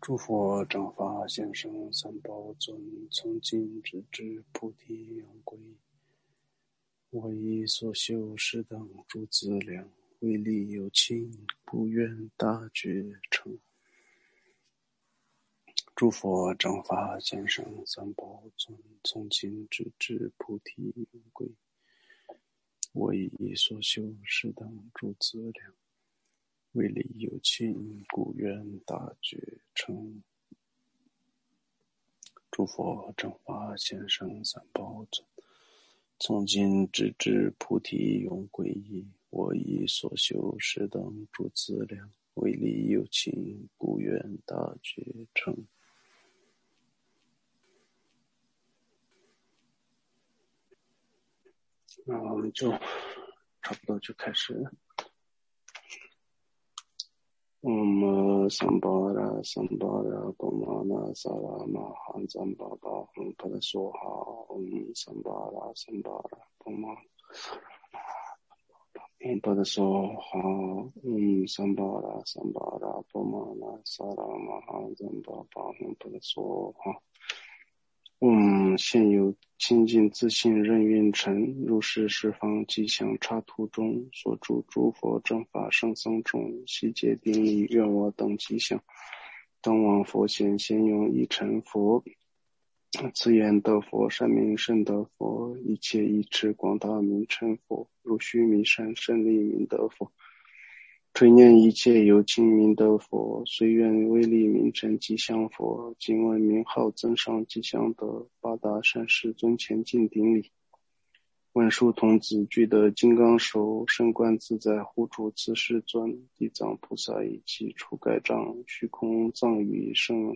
诸佛正法现生三宝尊，从今直至菩提永归。我以所修是等诸资粮，为利有情，不愿大觉成。诸佛正法现生三宝尊，从今直至菩提永归。我以所修是等诸资粮，为利有情，故愿大觉成。诸佛正法现生三宝尊，从今直至菩提永归依。我以所修是等诸资粮，为利有情，故愿大觉成。那我们就差不多就开始。三巴拉三巴拉多玛那萨拉玛汉赞巴巴吽帕的梭哈三巴拉三巴拉多玛吽帕的梭哈三巴拉三巴拉多玛那萨拉玛汉赞巴巴吽帕的梭哈现有清净自信任运成，如是十方吉祥刹土中所住诸佛正法圣僧中，悉皆顶礼愿我等吉祥。当往佛前先用一成佛，此言得佛善名胜得佛，一切一持广大名称佛，如须弥山胜利名得佛。垂念一切有情名得佛，虽愿威力名称吉祥佛。今闻名号增上吉祥德，八大善士尊前敬顶礼。文殊童子具得金刚手，圣观自在护住此世尊。地藏菩萨以其除盖障，虚空藏语圣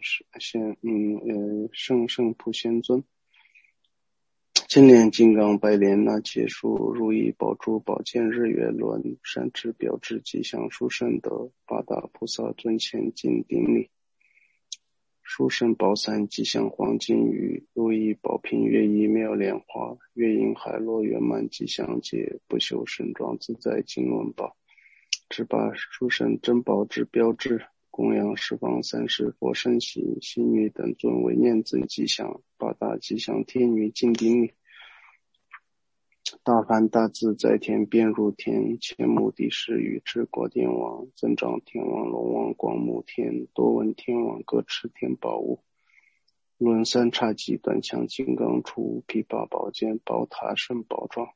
普贤尊。千莲金刚百莲那切数，如意宝珠宝剑日月轮，善知标志吉祥殊胜德，八大菩萨尊前敬顶礼。殊胜宝伞吉祥黄金雨，如意宝瓶月衣妙莲花，月影海螺圆满吉祥界，不朽盛装自在金轮宝。只把殊胜珍宝之标志，供养十方三世佛身喜，喜女等尊为念尊吉祥，八大吉祥天女敬顶礼。大梵大自在天遍入天，前目的是与之国天王，增长天王龙王广目天，多闻天王各持天宝物，轮三叉戟短枪金刚杵，琵琶宝剑宝塔圣宝幢，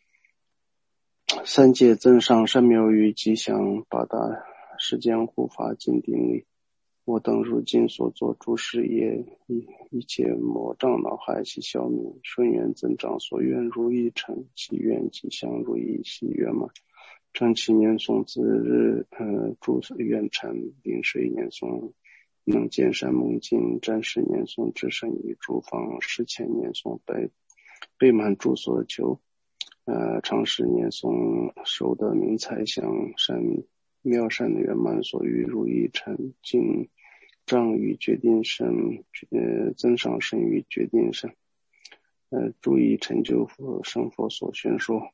三界增上善妙语吉祥，八大世间护法敬顶礼。我等如今所作诸事业，一切魔障恼害悉消灭，顺愿增长所愿如意成，祈愿吉祥如意喜圆满。正七年诵自日诸愿成，临水年诵能见善梦境，占十年诵至胜于诸方，10,000年诵备满诸所求，长10年诵受得名财祥善妙善圆满所欲如意成，尽障与决定胜，增上胜与决定胜，注意成就圣佛所宣说。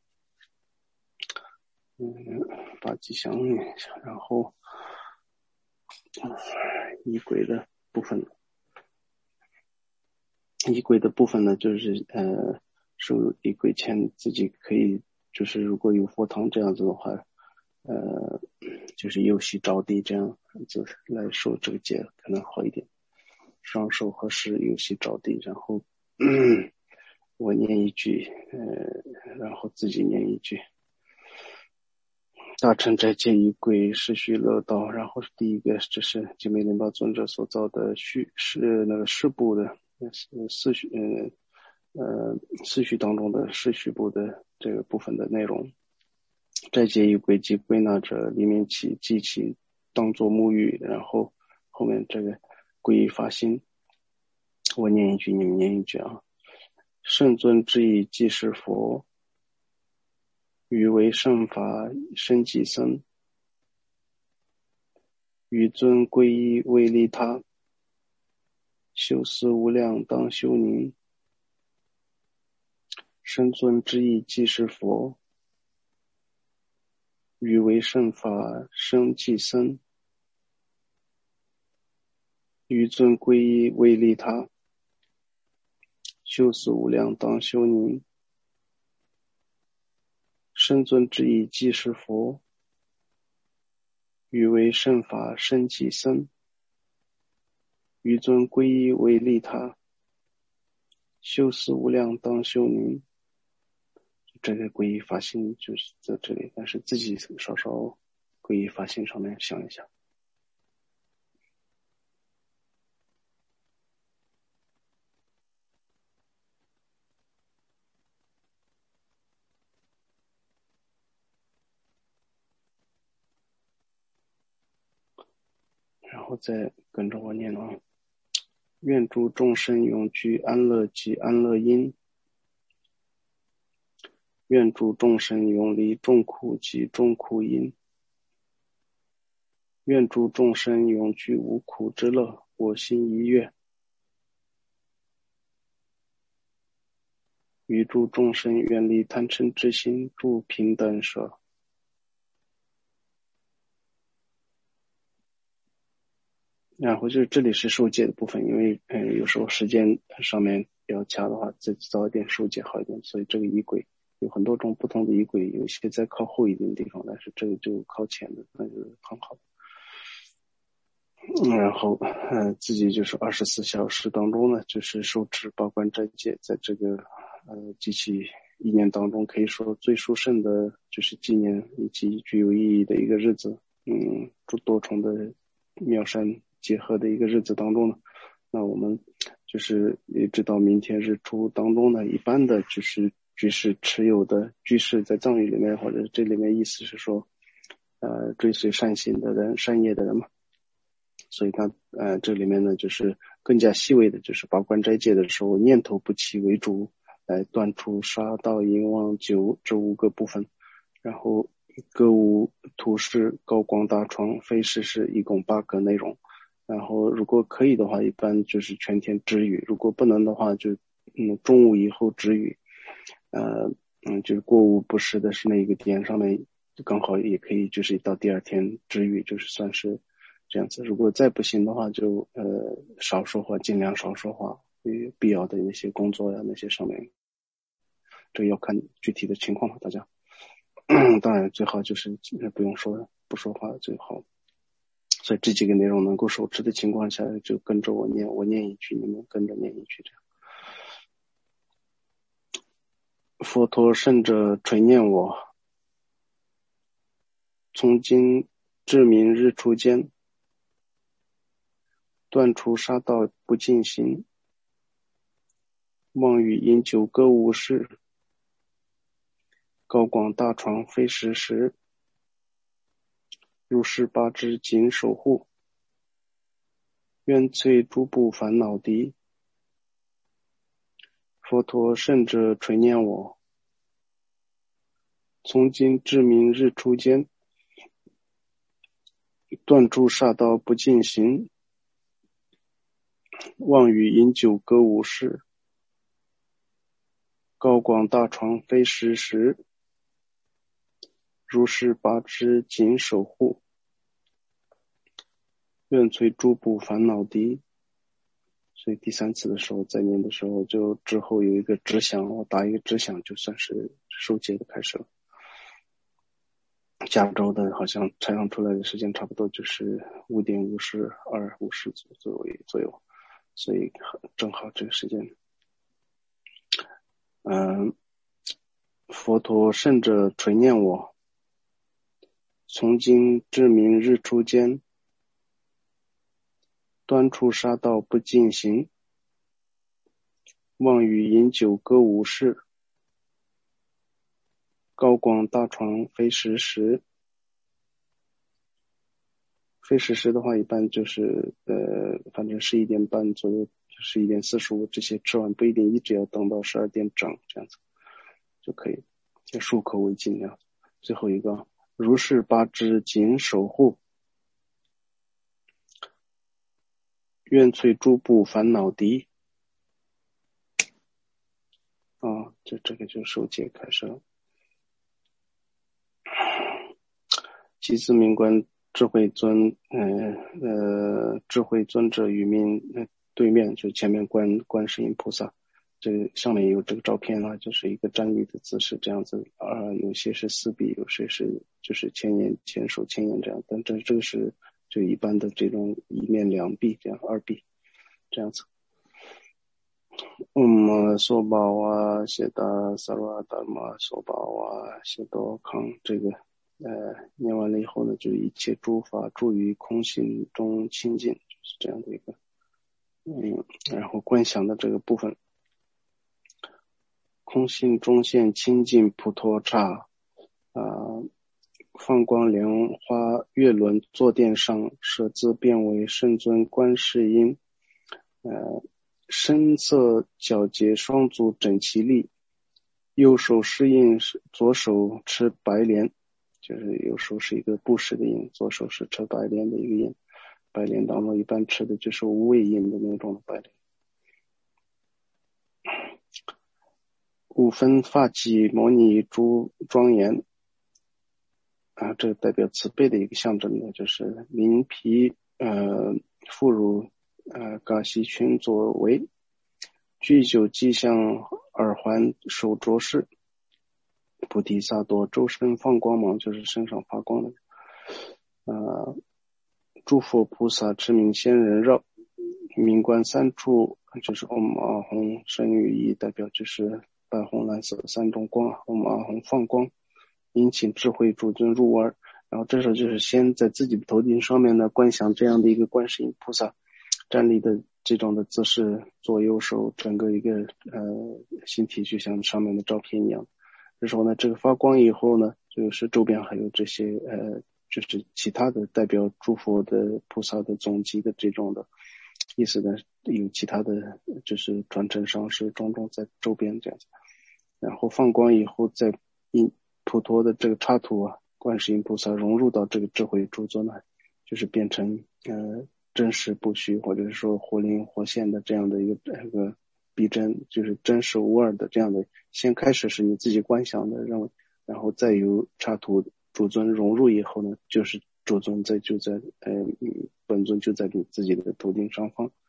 把吉祥念一下，然后仪轨的部分呢，就是受仪轨前自己可以，就是如果有佛堂这样子的话，就是右膝着地这样子来受这个戒可能好一点。双手合十，右膝着地，然后我念一句，然后自己念一句。大乘斋戒仪轨是须乐道，然后第一个这是寂美莲巴尊者所造的那个四部的四序当中的四序部的这个部分的内容。斋戒仪轨即归纳着里面起记起当作沐浴，然后后面这个皈依发心。我念一句，你们念一句啊。圣尊之意即是佛，于为圣法生己僧，于尊皈依为利他，修思无量当修宁。圣尊之意即是佛，于为圣法生己僧， 于尊皈依为利他，修思无量当修宁。圣尊之意即是佛，欲为圣法身即僧。于尊皈依为利他，修思无量当修宁。这个皈依发心就是在这里，但是自己稍稍皈依发心上面想一下。然后再跟着我念啊。愿诸众生永居安乐及安乐因，愿诸众生永离众苦及众苦因，愿诸众生永居无苦之乐，我心一愿。于诸众生远离贪嗔之心，住平等舍。然后就是这里是受戒的部分，因为有时候时间上面要掐的话，再早一点受戒好一点，所以这个仪轨有很多种不同的仪轨，有些在靠后一点的地方，但是这个就靠前的，那就是很好。然后自己就是24小时当中呢，就是受持八关斋戒，在这个极其一年当中可以说最殊胜的就是纪念以及具有意义的一个日子，多重的妙善结合的一个日子当中呢，那我们就是一直到明天日出当中呢，一般的就是居士持有的居士在藏语里面或者这里面意思是说追随善行的人善业的人嘛，所以他这里面呢就是更加细微的就是八关斋戒的时候念头不起为主，来断除杀盗淫妄酒这5个部分，然后歌舞图示高光大床非事事一共8个内容，然后如果可以的话一般就是全天止语，如果不能的话就中午以后止语，就是过午不食的是那个点上面刚好也可以就是到第2天止语，就是算是这样子。如果再不行的话就少说话，尽量少说话，必要的那些工作呀那些上面，这个要看具体的情况了大家。当然最好就是不用说不说话最好，所以这几个内容能够手持的情况下就跟着我念，我念一句你们跟着念一句，这样。佛陀圣者垂念我，从今至明日出间，断除杀盗不净行，妄语饮酒歌舞事，高广大床非时时，如是8支谨守护，愿摧诸部烦恼敌。佛陀圣者垂念我，从今至明日出间，断除杀盗不净行，妄语饮酒歌舞事，高广大床非时时，如是8支谨守护，愿摧诸部烦恼敌。所以第3次的时候在念的时候就之后有一个指响，我打一个指响就算是受戒的开始了。加州的好像采样出来的时间差不多就是5点52、50左右，所以正好这个时间。佛陀圣者垂念我，从今至明日出间，断除杀盗不净行，妄语饮酒歌舞事，高广大床非时时。非时时的话一般就是反正11点半左右，11点45这些吃完不一定一直要等到12点整这样子就可以，漱口为尽量。最后一个如是8支谨守护，愿摧诸部烦恼敌。这个就受戒开始了。其次明观智慧尊智慧尊者与民对面，就前面观世音菩萨，这个上面有这个照片啊，就是一个站立的姿势这样子，有些是四臂，有些是就是前手牵引这样，但这个是就一般的这种一面两臂这样二臂这样子。梭巴哇谢达萨瓦达玛梭巴哇谢多康，这个念完了以后呢，就是一切诸法住于空性中清净，就是这样的一个然后观想的这个部分，空性中现清净普陀刹放光莲花月轮坐垫上，舍字变为圣尊观世音，深色皎洁，双足整齐立，右手施印，左手持白莲，就是右手是一个布施的印，左手是持白莲的一个印。白莲当中一般持的就是无畏印的那种白莲。五分发髻摩尼珠庄严这代表慈悲的一个象征呢，就是鳞皮妇孺嘎西群左为具酒迹象耳环手镯饰菩提萨埵周身放光芒，就是身上发光的诸佛菩萨持名仙人绕名观三处，就是唵阿吽身语意，代表就是白红蓝色三种光，唵阿吽放光，引请智慧主尊入耳。然后这时候就是先在自己的头顶上面呢观想这样的一个观世音菩萨站立的这种的姿势，左右手整个一个形体就像上面的照片一样。这时候呢，这个发光以后呢，就是周边还有这些就是其他的代表诸佛的菩萨的总集的这种的意思呢，有其他的就是传承上是种种在周边这样子。然后放光以后，再普陀的这个插图观世音菩萨融入到这个智慧诸尊呢，就是变成真实不虚，或者是说活灵活现的这样的一个逼真，就是真实无二的这样的。先开始是你自己观想的认为，然后再由插图主尊融入以后呢，就是主尊就在本尊就在你自己的头顶上方。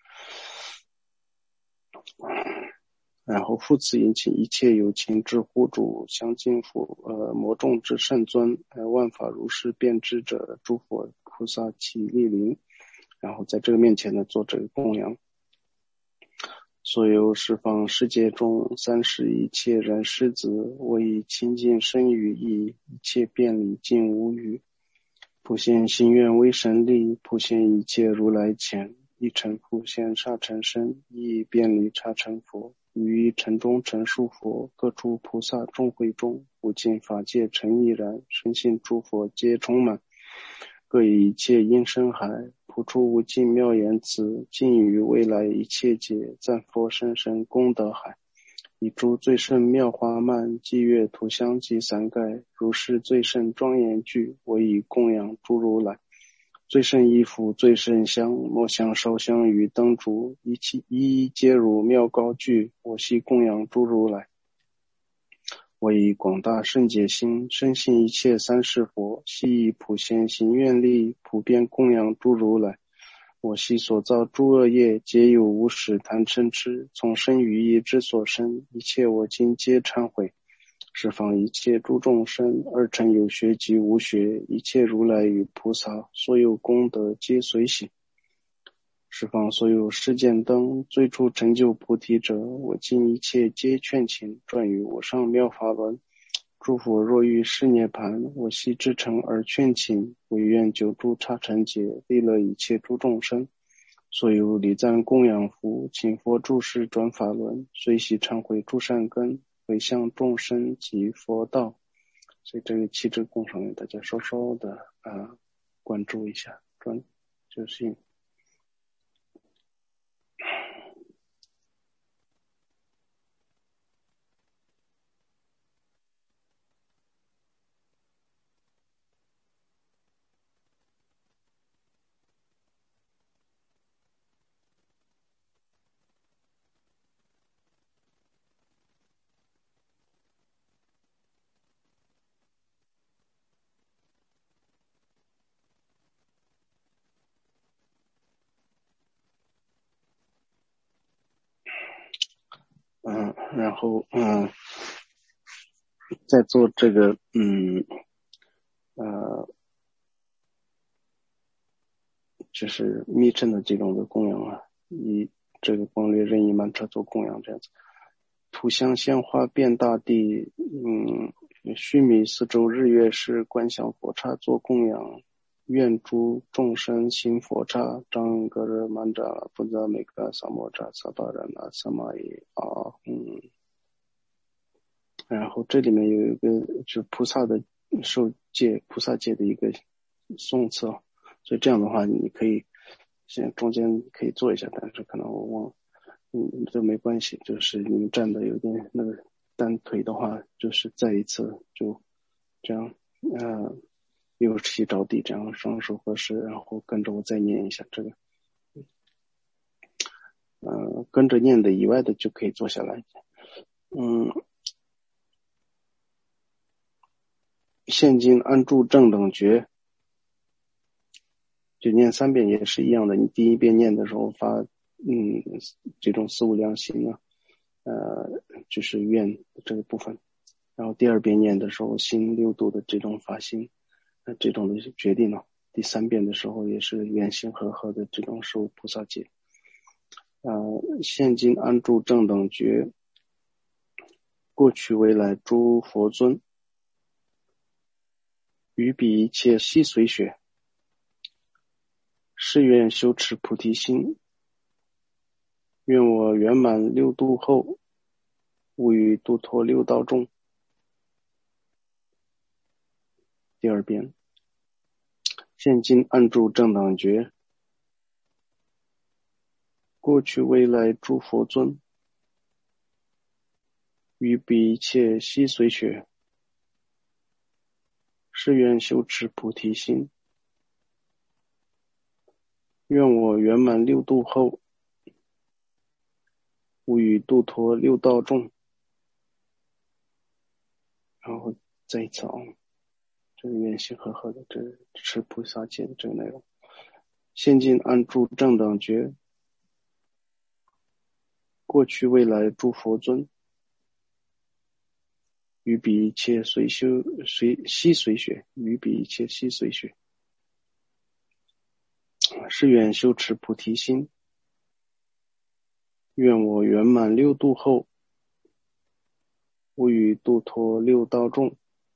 然后复次引起一切有情之护主相敬佛魔众之圣尊万法如是遍知者诸佛菩萨起莅临，然后在这个面前呢做这个供养。所有十方世界中三世一切人师子，我以清净身语意，一切遍礼尽无余，普现心愿威神力，普现一切如来前，一尘普现刹尘身，一遍礼刹尘佛，于尘中尘数佛，各处菩萨众会中，无尽法界尘亦然，深信诸佛皆充满，各以一切音声海，普出无尽妙言辞，尽于未来一切劫，赞佛深深功德海，以诸最胜妙花曼，伎乐涂香及伞盖，如是最胜庄严具，我以供养诸如来。最胜衣服最胜香，莫香烧香与灯烛，一一皆如妙高具，我悉供养诸如来。我以广大圣解心，深信一切三世佛，悉以普贤行愿力，普遍供养诸如来。我悉所造诸恶业，皆有无始贪嗔痴，从生于意之所生，一切我今皆忏悔。十方一切诸众生，二乘有学及无学，一切如来与菩萨，所有功德皆随喜。十方所有世间灯，最初成就菩提者，我今一切皆劝请，转于我上妙法轮。诸佛若欲示涅盘，我悉至诚而劝请，唯愿久住刹尘劫，利乐一切诸众生。所有礼赞供养福，请佛住世转法轮，随喜忏悔诸善根，回向众生及佛道。所以这个七支供上面大家稍稍的关注一下，就是然后在做这个就是密乘的这种的供养啊，以这个光略任意曼彻做供养这样子。土象鲜花遍大地，须弥四周日月是观想佛刹做供养，愿诸众生行佛刹，张格热曼扎布扎美嘎萨摩扎萨巴然那萨玛伊啊然后这里面有一个就是菩萨的受戒菩萨戒的一个颂词，所以这样的话你可以现在中间可以做一下，但是可能我忘了。这没关系，就是你们站的有点那个单腿的话，就是再一次就这样，右膝着地，这样双手合十，然后跟着我再念一下这个，跟着念的以外的就可以坐下来。现今安住正等觉，就念3遍也是一样的。你第一遍念的时候发这种四无量心啊，就是愿这个部分，然后第2遍念的时候心6度的这种发心，这种的决定了。第3遍的时候也是愿心和合的这种受菩萨戒。现今安住正等觉，过去未来诸佛尊，于彼一切悉随学，是愿修持菩提心，愿我圆满6度后，无与度脱6道众。第2遍，现今安住正等觉，过去未来诸佛尊，于彼一切悉随学，是愿修持菩提心，愿我圆满6度后，无与度脱6道众。然后再一次这个愿心和合的这持菩萨戒的这个内容。现今安住正等觉，过去未来诸佛尊，于彼一切悉随学，于彼一切悉随学，是愿修持菩提心，愿我圆满6度后，无与度脱6道众。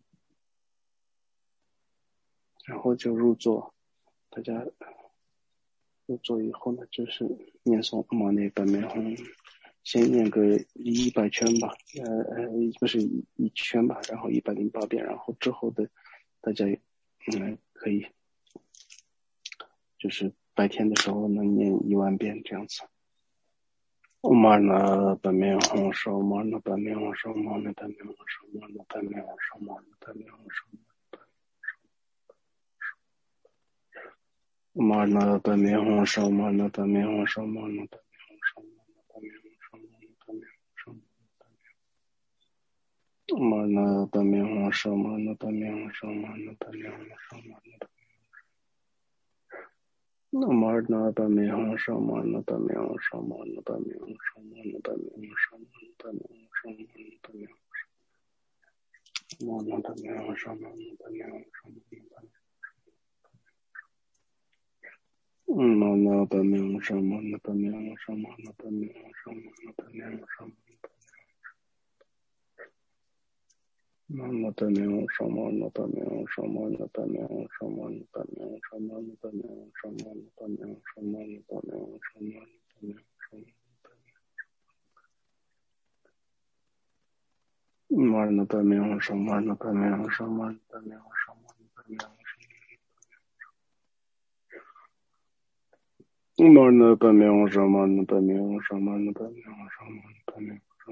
然后就入座，大家入座以后呢，就是念诵阿摩内本面红，先念个100圈吧，不是一圈吧，然后108遍，然后之后的大家可以就是白天的时候能念10000遍这样子。玛那本面红手，玛那本面红手，玛那本面红手，玛那本面红手，玛那本面红手。玛那本面红手，玛那本面红手，玛那本面红手，玛那本面红手，玛那本面红手，玛那本面红手，玛那本面红手，玛那本玛那本面红手，玛那本面红手，玛那本面红手，玛那本面红手，玛那本面红手，玛那本面红手，玛那本面红手，玛那本面红手，玛那本面红手，玛那本面红手，玛那本面红手，玛那本面红手。玛那本面红手，玛那本面红手，玛那本面红手，玛那本面红手，玛那本面红手，玛那本面红手，玛那本面红手，玛那本面红手。玛那本面红手，玛那本面红手，玛那本面红手，玛那本面红手。玛那本面红手，玛那本面红手，玛那本面红手，玛那本面红手，玛那本面红手。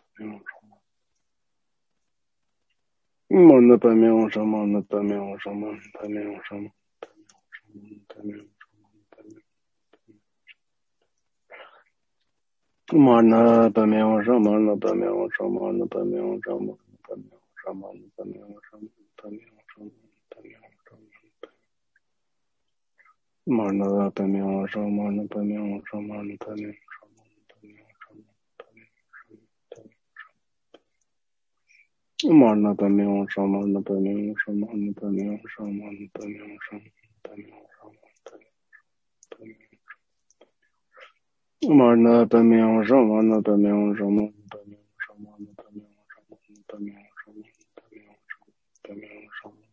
玛那本面红手，玛那本面红手，玛那本面红手，玛那本面红手，玛那本面红手，玛那本面红手，玛那本面红手，玛那本面红手，玛那本面红手，玛那本面红手，玛那本面红手，玛那本面红手，玛那本面红手。 Marna Pamyon Shaman Pamyon Shaman Pamyon Shaman Pamyon Shaman Pamyon Shaman Marna Pamyon Shaman Pamyon Shaman Pamyon Shaman Pamyon Shaman Pamyon Shaman Pamyon Shaman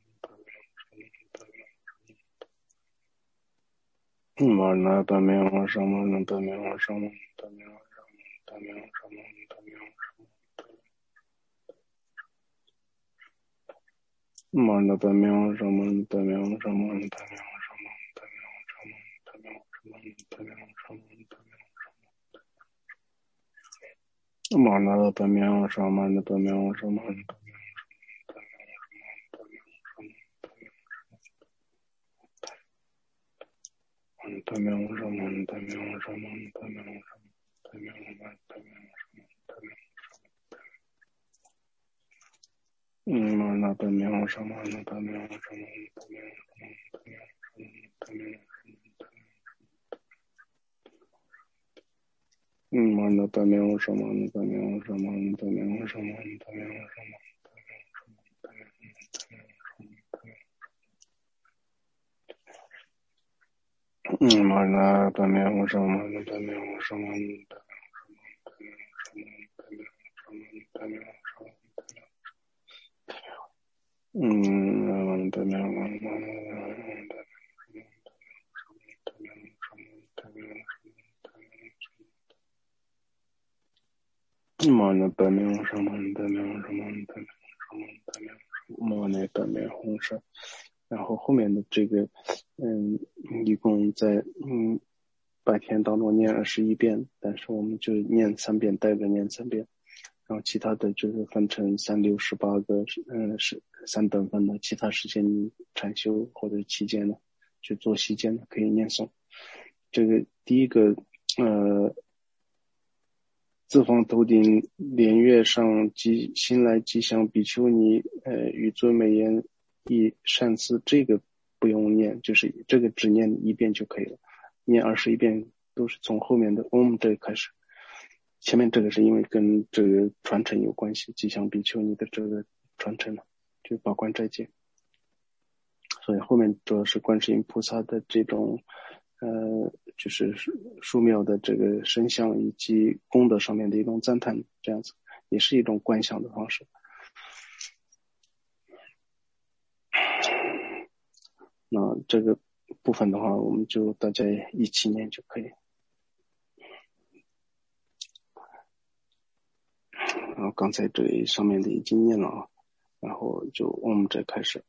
Marna Pamyon Shaman Pamyon Shaman Pamyon Pamyon Shaman Pamyon Marna Pamyon Shaman Pamyon Shaman Pamyon Shaman Pamyon Pamyon Shaman Marna Pamyon Shaman Pamyon Shaman Pamyon Shaman Pamyon Shaman Pamyon Marna Pamyon Shaman Pamyon Shaman Marna Pamyon Shaman Pamyon Shaman Pamyon Shaman Pamyon Marna Pamyon Shaman Pamyon Shaman Marna Pamyon Shaman Pamyon Shaman Marna Pamyon红色，然后后面的这个一共在白天当中念21遍，但是我们就念3遍，带着念3遍，然后其他的就是分成3、6、18个是3等分的，其他时间你禅修或者期间呢去做息间的可以念诵。这个第一个自方头顶莲月上新来吉祥比丘尼与尊美言一善思，这个不用念，就是这个只念1遍就可以了，念21遍都是从后面的这个开始，前面这个是因为跟这个传承有关系，吉祥比丘尼的这个传承了，就宝冠斋戒，所以后面主要是观世音菩萨的这种就是树庙的这个身相以及功德上面的一种赞叹，这样子也是一种观想的方式。那这个部分的话，我们就大家一起念就可以。然后刚才这里上面的已经念了啊，然后就我们这开始。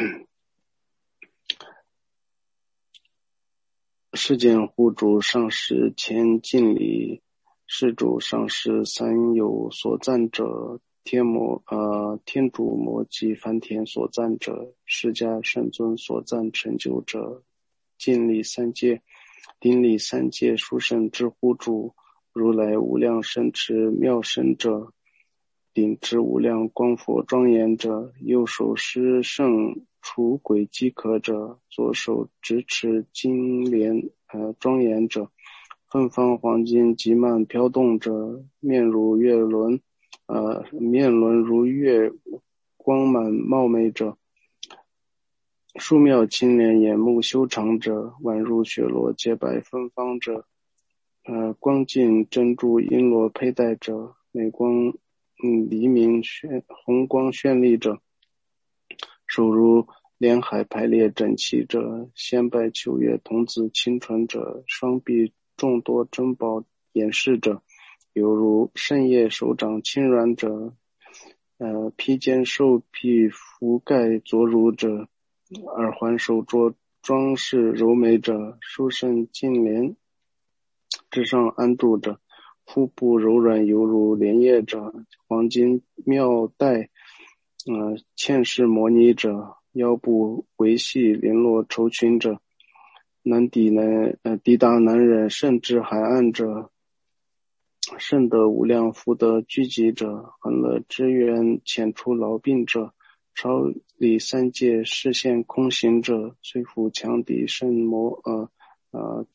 世间护主上师前敬礼，施主上师三有所赞者，天主摩及梵天所赞者，释迦圣尊所赞成就者，敬礼三界，顶礼三界殊胜之护主，如来无量圣持妙身者，顶至无量光佛庄严者，右手施圣除鬼饥渴者，左手执持金莲庄严者，芬芳黄金极曼飘动者，面如月轮面轮如月光满茂美者，树妙青莲眼目修长者，宛如雪罗洁白芬芳者，光镜珍珠璎珞佩戴者，美光黎明红光绚丽者，手如莲海排列整齐者，仙拜秋月童子清纯者，双臂众多珍宝掩饰者，犹如圣叶手掌轻软者，披肩兽皮覆盖卓如者，耳环手镯装饰柔美者，殊胜净莲之上安住者，腹部柔软犹如莲叶者，黄金妙带嵌饰摩尼者，腰部维系联络绸裙者，能抵达难忍甚至海岸者，甚得无量福德聚集者，恒乐之源遣除痨病者，超离三界视现空行者，摧伏强敌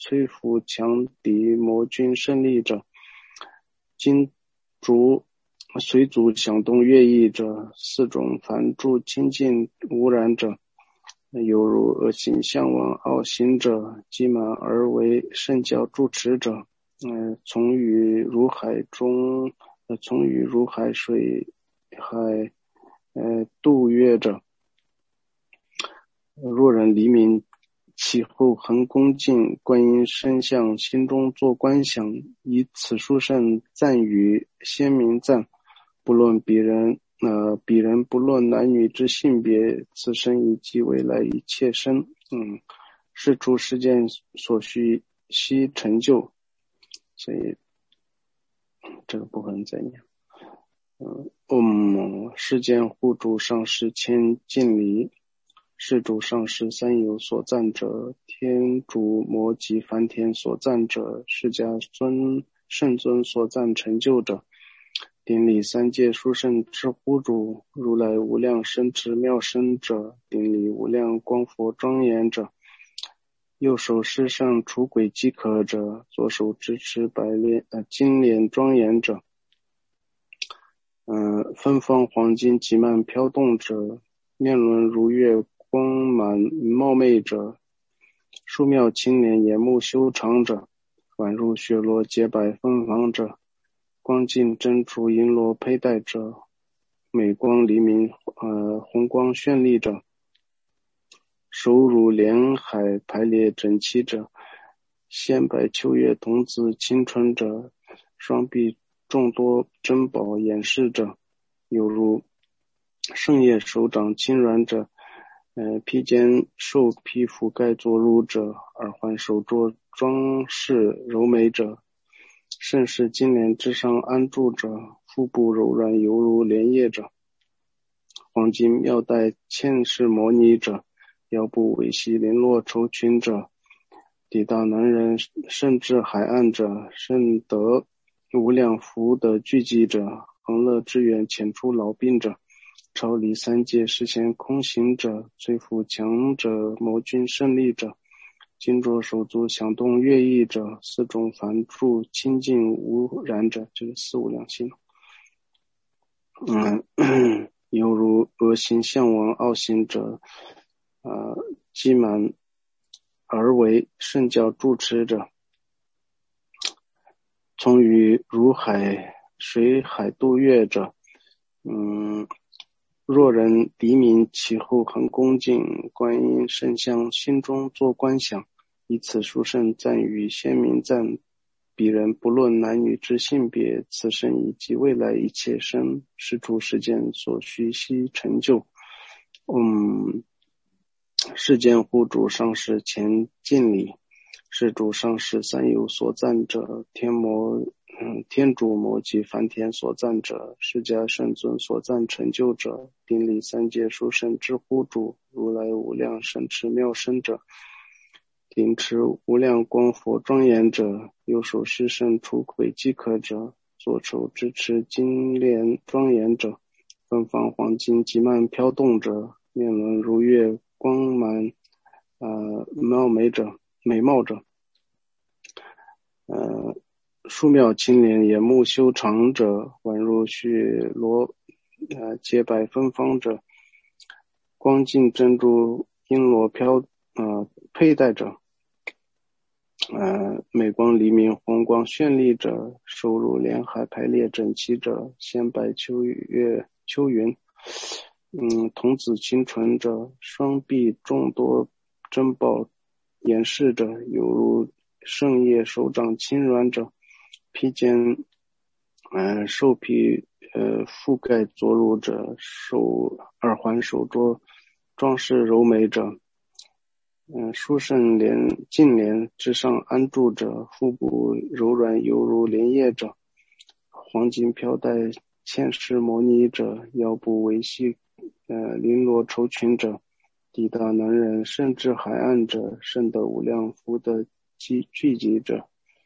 摧伏强敌魔军胜利者，金烛随足响动乐意者，四种凡诸清净污染者，犹如恶行相闻傲行者，积满而为圣教住持者，从于如海水海度越者，若人黎明其后恒恭敬观音身相，心中作观想，以此殊胜赞语先民赞，不论彼人不论男女之性别，此生以及未来一切生，是诸世间所需悉成就。所以这个部分再念。世间护主上师千敬礼，世主上师三有所赞者，天主摩及梵天所赞者，释迦圣尊所赞成就者，顶礼三界殊胜之护主，如来无量生之妙身者，顶礼无量光佛庄严者，右手施上除鬼饥渴者，左手支持金莲庄严者，芬芳黄金极曼飘动者，面轮如月光满茂昧者，树妙青莲眼目修长者，宛如雪罗洁白芬芳者，光净珍珠璎珞佩戴者，美光黎明红光绚丽者，手如莲海排列整齐者，鲜白秋月童子清纯者，双臂众多珍宝掩饰者，犹如圣叶手掌轻软者，披肩兽皮覆盖作乳者，耳环手镯装饰柔美者，盛世金莲之上安住者，腹部柔软犹如莲叶者，黄金妙带嵌饰摩尼者，腰部维系绫罗绸裙者，抵大男人甚至海岸者，甚得无量福德聚集者，恒乐之源遣出老病者，超离三界实现空行者，摧伏强者魔君胜利者，金着手足响动乐意者，四种凡诸清净无染者，就是四无量心。犹如恶行相闻傲行者，积满而为圣教住持者，从于如水海度越者，若人黎明其后恒恭敬观音圣相，心中作观想，以此殊胜赞语先民赞，彼人不论男女之性别，此生以及未来一切生，是诸世间所需悉成就。世间护主上师前敬礼，世主上师三有所赞者，天主摩及梵天所赞者，释迦圣尊所赞成就者，顶礼三界殊胜之护主，如来无量神持妙身者，顶持无量光佛庄严者，右手施胜除鬼饥渴者，左手支持金莲庄严者，芬芳黄金极曼飘动者，面轮如月光满美貌者，树妙青莲眼目修长者，宛如雪罗洁白芬芳者，光净珍珠璎珞佩戴者，美光黎明红光绚丽者，手如莲海排列整齐者，鲜白秋云童子清纯者，双臂众多珍宝掩饰者，犹如圣叶手掌轻软者，披肩兽皮覆盖左乳者，耳环手镯装饰柔美者，殊胜净莲之上安住者，腹部柔软犹如莲叶者，黄金飘带嵌饰摩尼者，腰部维系绫罗绸裙者，抵大男人甚至海岸者，甚得无量福德积聚者，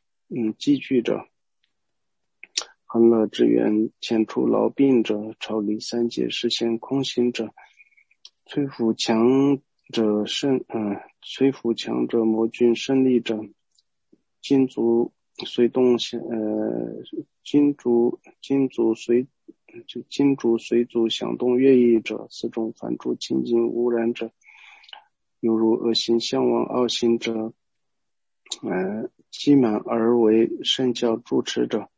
恒乐之源遣出老病者，超离三界实现空行者，摧伏强者魔君胜利者，金足随就金主随主响动乐意者，四种反诸清净污染者，犹如恶心向往傲心者，积满而为圣教主持者，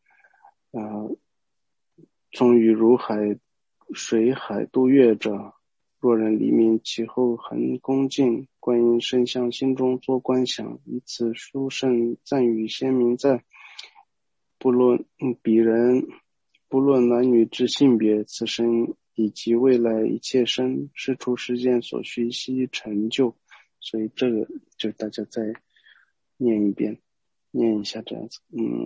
终于如海水海度月者，若人黎明其后恒恭敬观音圣像，心中作观想，以此殊胜赞语先明在，不论彼人，不论男女之性别，此生以及未来一切生，是出世间所需悉成就。所以这个就大家再念一遍，念一下这样子。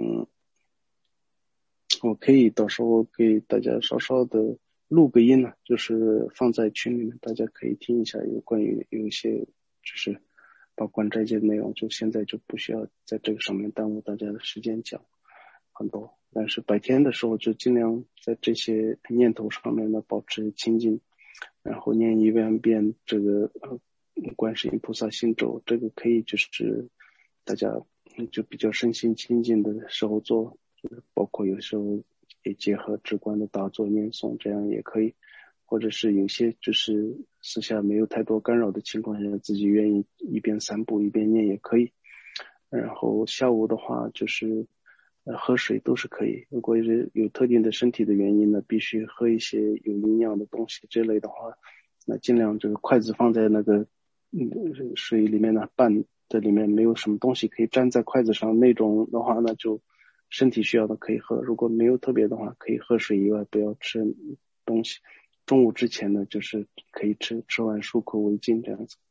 我可以到时候给大家稍稍的录个音呢，就是放在群里面，大家可以听一下，有关于有一些就是包括这些内容，就现在就不需要在这个上面耽误大家的时间讲很多，但是白天的时候就尽量在这些念头上面呢保持清净，然后念一万遍这个观世音菩萨心咒，这个可以就是大家就比较身心清净的时候做，就是包括有时候也结合直观的打坐念诵，这样也可以，或者是有些就是私下没有太多干扰的情况下，自己愿意一边散步一边念也可以。然后下午的话就是喝水都是可以，如果是有特定的身体的原因呢，必须喝一些有营养的东西之类的话，那尽量这个筷子放在那个水里面呢，拌的里面没有什么东西可以粘在筷子上，那种的话呢就身体需要的可以喝，如果没有特别的话可以喝水以外不要吃东西，中午之前呢就是可以吃完漱口为净这样子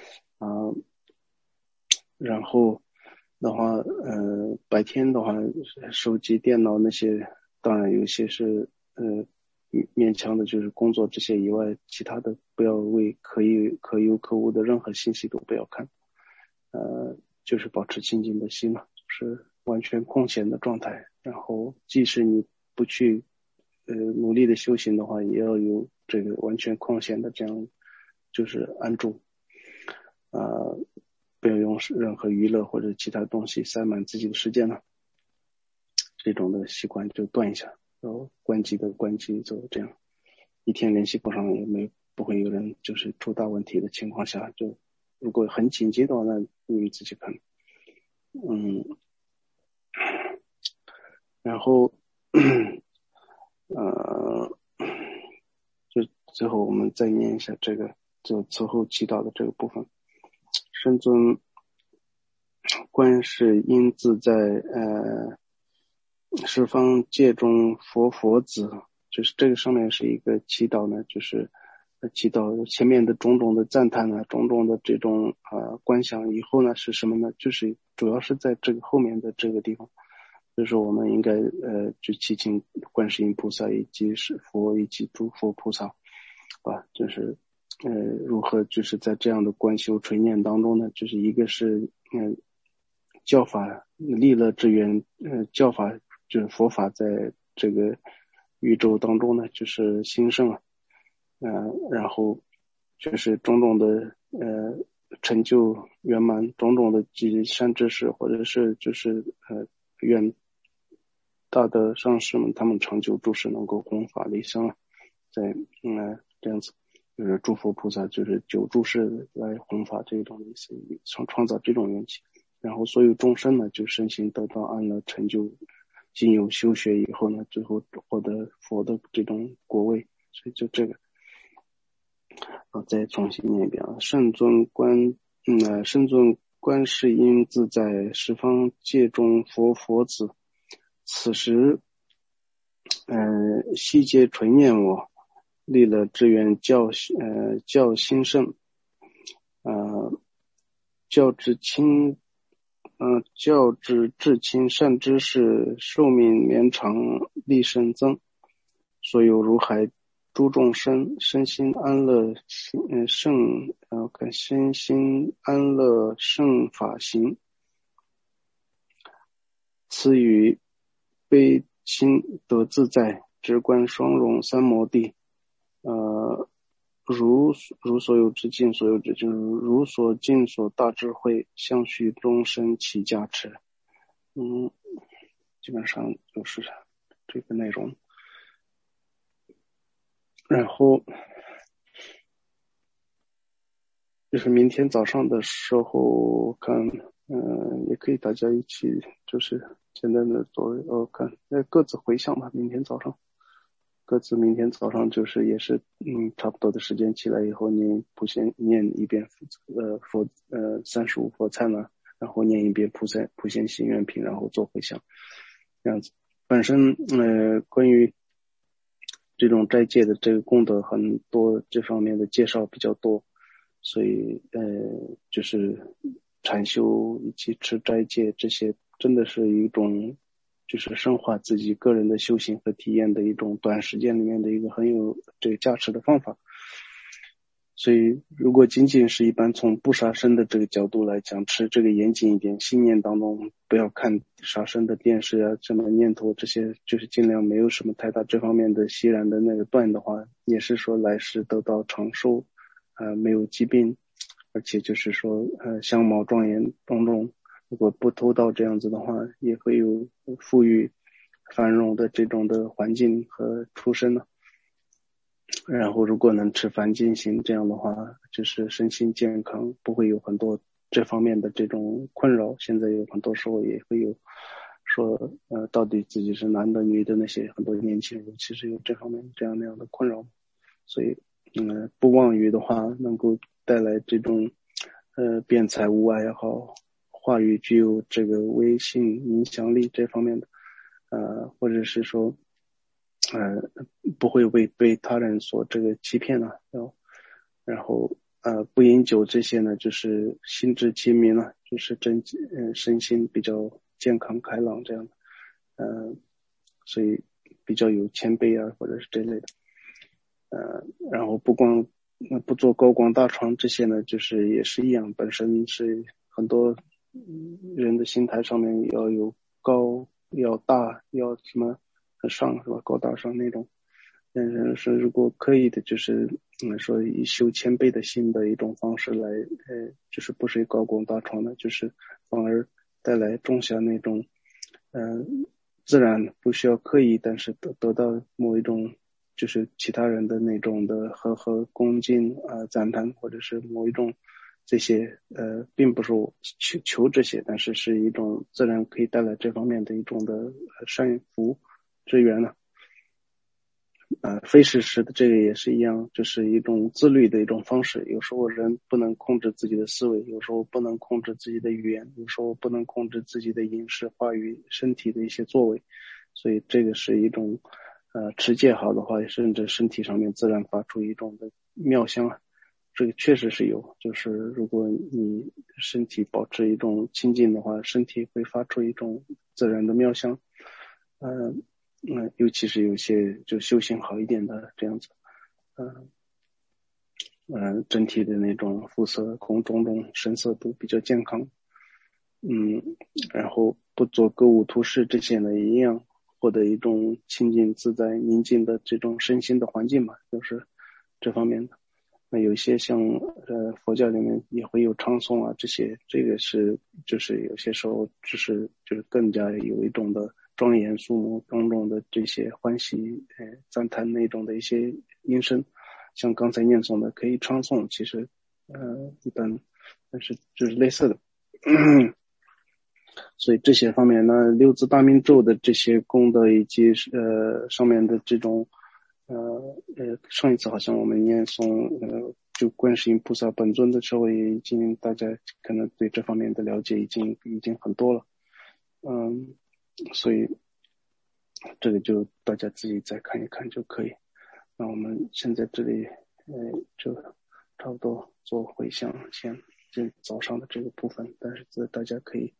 然后的话白天的话手机电脑那些当然有些是勉强的就是工作这些以外，其他的不要为可有可无的任何信息都不要看，就是保持清净的心嘛，就是完全空闲的状态，然后即使你不去努力的修行的话，也要有这个完全空闲的这样就是安住不要用任何娱乐或者其他东西塞满自己的时间了，这种的习惯就断一下，然后关机的关机，就这样一天联系不上也不会有人就是出大问题的情况下，就如果很紧急的话，那你们自己看然后就最后我们再念一下这个就此后祈祷的这个部分。圣尊观世音自在十方界中佛子，就是这个上面是一个祈祷呢，就是祈祷前面的种种的赞叹呢，种种的这种观想以后呢是什么呢？就是主要是在这个后面的这个地方，就是我们应该去祈请观世音菩萨以及是佛以及诸佛菩萨就是如何就是在这样的观修垂念当中呢，就是一个是教法利乐之源，教法就是佛法在这个宇宙当中呢就是兴盛然后就是种种的成就圆满，种种的积善知识，或者是就是愿大的上师们他们长久住世能够弘法利生在这样子就是诸佛菩萨就是久住世来弘法这种意思，创造这种缘起，然后所有众生呢就身心得到安乐成就，经由修学以后呢最后获得佛的这种果位，所以就这个再重新念一遍圣尊观世音自在十方界中佛子，此时悉皆垂念我，立了志愿教兴盛教之至亲善知识，寿命绵长，力胜增，所有如海诸众生身心安乐身心安乐胜法行，此语悲亲得自在，直观双融三摩地如所有之境，所有之境如所尽所大智慧，相续终身起加持。基本上就是这个内容。 然后就是明天早上的时候看，也可以大家一起就是简单的做看，各自回想吧。明天早上就是也是差不多的时间起来以后，你念一遍35佛忏呢，然后念一遍普贤行愿品，然后做回向，这样子。本身关于这种斋戒的这个功德很多，这方面的介绍比较多，所以就是禅修以及持斋戒这些，真的是一种就是深化自己个人的修行和体验的一种短时间里面的一个很有这个价值的方法。所以如果仅仅是一般从不杀生的这个角度来讲，持这个严谨一点，信念当中不要看杀生的电视啊，什么念头这些，就是尽量没有什么太大这方面的熙然的那个断的话，也是说来世得到长寿，没有疾病，而且就是说相貌庄严种种，如果不偷盗这样子的话，也会有富裕繁荣的这种的环境和出身呢。然后如果能持梵净行，这样的话就是身心健康，不会有很多这方面的这种困扰。现在有很多时候也会有说到底自己是男的女的，那些很多年轻人其实有这方面这样那样的困扰。所以不妄语的话能够带来这种辩才无碍也好，话语具有这个威信影响力这方面的或者是说不会被他人所这个欺骗了，然后不饮酒这些呢，就是心智清明了，就是身心比较健康开朗这样的，所以比较有谦卑啊，或者是这类的，然后不做高光大创这些呢，就是也是一样，本身是很多人的心态上面要有高，要大，要什么上是吧？高大上那种。但是说如果可以的，就是说以修谦卑的心的一种方式来，就是不是高光大创的，就是反而带来种下那种，自然不需要刻意，但是得到某一种就是其他人的那种的和恭敬赞叹，或者是某一种这些并不是我求这些，但是是一种自然可以带来这方面的一种的善福之源呢。非实时的这个也是一样，就是一种自律的一种方式。有时候人不能控制自己的思维，有时候不能控制自己的语言，有时候不能控制自己的饮食、话语、身体的一些作为，所以这个是一种持戒好的话，甚至身体上面自然发出一种的妙香啊。这个确实是有，就是如果你身体保持一种清净的话，身体会发出一种自然的妙香。尤其是有些就修行好一点的这样子，整体的那种肤色、种种神色都比较健康，然后不做歌舞图示这些呢，也一样获得一种清净自在、宁静的这种身心的环境嘛，就是这方面的。那有些像佛教里面也会有唱诵啊，这个是就是有些时候就是更加有一种的庄严肃穆种种的这些欢喜赞叹那种的一些音声，像刚才念诵的可以唱诵，其实一般但是就是类似的。所以这些方面呢，六字大明咒的这些功德以及上面的这种上一次好像我们念诵就观世音菩萨本尊的时候，也已经大家可能对这方面的了解已经很多了，所以这个就大家自己再看一看就可以。那我们现在这里就差不多做回向，先这早上的这个部分，但是大家可以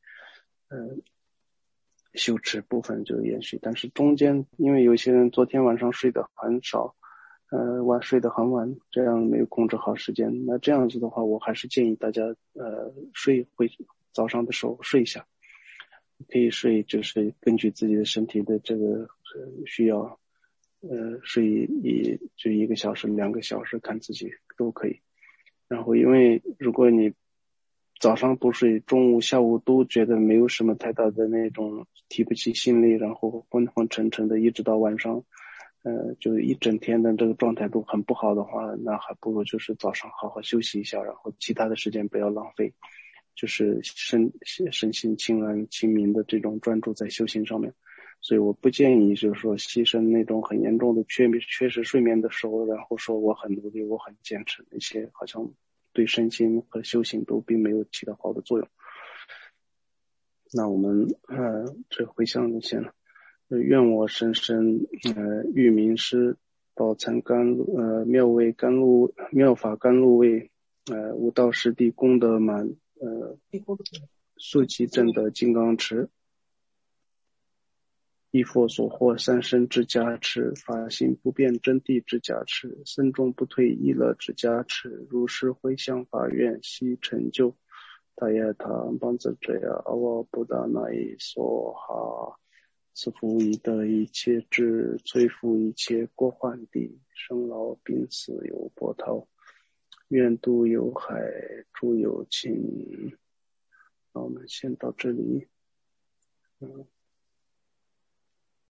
修持部分就延续，但是中间因为有些人昨天晚上睡得很少，睡得很晚，这样没有控制好时间，那这样子的话，我还是建议大家早上的时候睡一下，可以睡，就是根据自己的身体的这个需要，睡就1个小时、2个小时，看自己都可以。然后因为如果你早上不睡，中午、下午都觉得没有什么太大的那种提不起心力，然后昏昏沉沉的，一直到晚上， 就是一整天的这个状态都很不好的话，那还不如就是早上好好休息一下，然后其他的时间不要浪费，就是身心清安清明的这种专注在修行上面。所以我不建议就是说牺牲那种很严重的缺失睡眠的时候，然后说我很努力我很坚持，那些好像对身心和修行都并没有起到好的作用。那我们这回向先了。愿我生生欲明师，宝参甘露妙法甘露味，悟道师地功德满，速其正的金刚持，依佛所获三身之加持，法性不变真谛之加持，僧众不退意乐之加持，如是回向法愿悉成就。大耶塔邦子这呀阿瓦布达那伊梭哈。赐福以得一切智，摧伏一切过患地，生老病死有波涛，愿度有海诸有情。那我们先到这里。